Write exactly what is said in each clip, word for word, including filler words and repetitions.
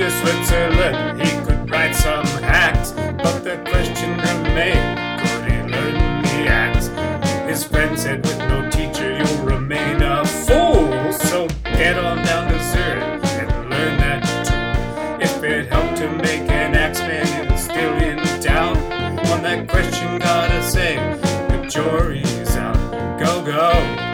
to Switzerland, he could write some acts, but the question remained, could he learn the acts? His friend said, with no teacher you'll remain a fool, so get on down to Zurich and learn that too. If it helped to make an axeman and still in town, on that question gotta say, the jury's out. Go, go,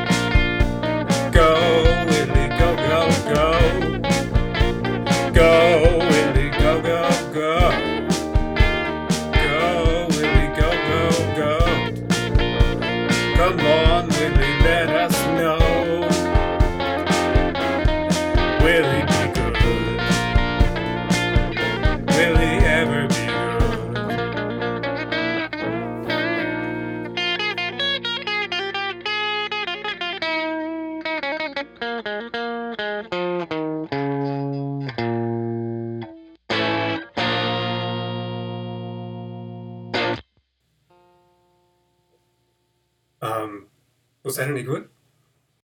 go, Willie, go, go, go. Go, Willie, go, go, go. Go, Willie, go, go, go. Come on, Willie, let us know. Will he be good? Will he ever be Um, was that any good?